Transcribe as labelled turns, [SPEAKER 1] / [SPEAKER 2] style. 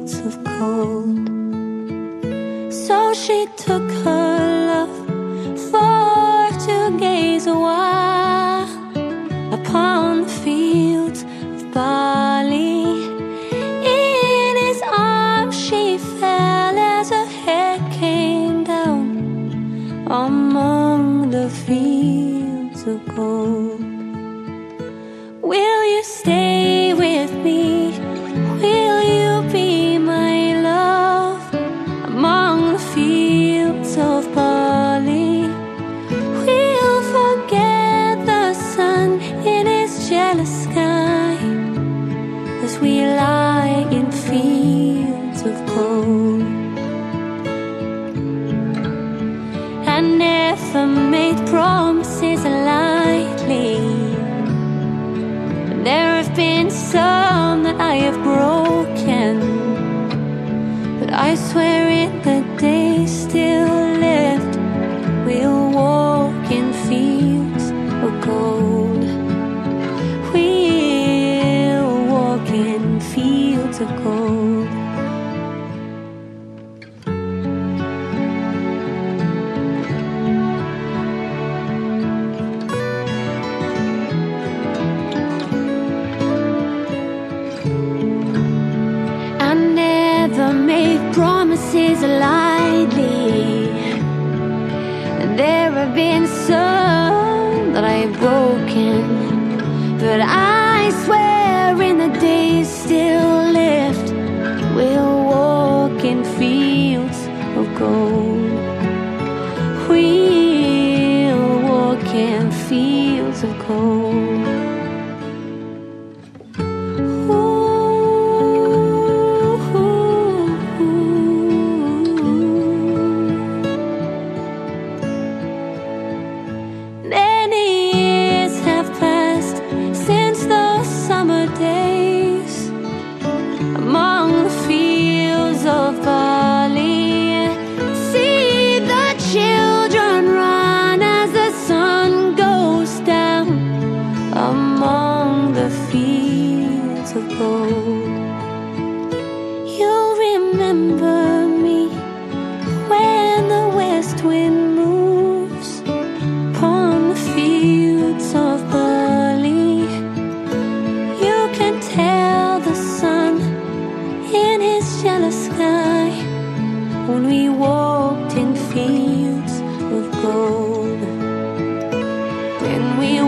[SPEAKER 1] fields of gold. So she took her love for to gaze a while upon the fields of barley. In his arms she fell as her head came down among the fields of gold. Will you stay with me? Will you be my love among the fields of barley? We'll forget the sun in his jealous sky as we lie in fields of gold. I never made promises lightly. There have been some that I have broken, but I swear in the days still left, we'll walk in fields of gold. We'll walk in fields of gold. Made promises lightly, and there have been some that I've broken, but I swear in the days still left, we'll walk in fields of gold. We'll walk in fields of gold. You'll remember me when the west wind moves upon the fields of barley. You can tell the sun in his jealous sky when we walked in fields of gold. When we